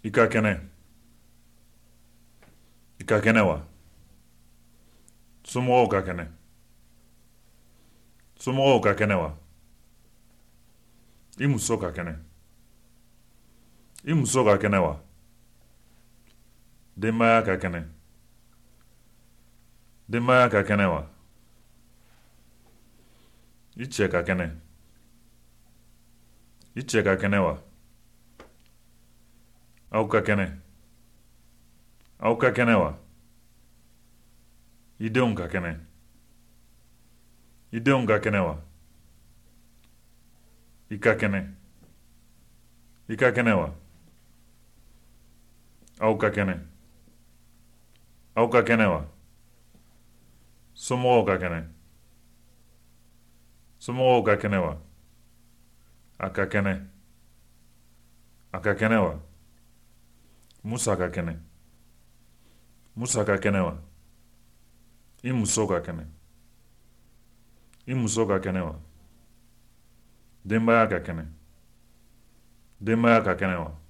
I ka kɛnɛ I ka kɛnɛ wa somɔgɔw ka kɛnɛ somɔgɔw ka kɛnɛ wa I muso ka kɛnɛ I muso ka kɛnɛ wa denbaya ka kɛnɛ denbaya ka kɛnɛ wa I cɛ ka kɛnɛ I cɛ ka kɛnɛ wa aw ka kɛnɛ aw ka kɛnɛ wa I denw ka kɛnɛ I denw ka kɛnɛ wa I ka kɛnɛ I ka kɛnɛ wa aw ka kɛnɛ aw ka kɛnɛ wa somɔgɔw ka kɛnɛ somɔgɔw ka kɛnɛ wa a ka kɛnɛ a ka kɛnɛ wa Musa ka kɛnɛ Musa ka kɛnɛ wa I muso ka kɛnɛ I muso ka kɛnɛ wa denbaya ka kɛnɛ denbaya ka kɛnɛ wa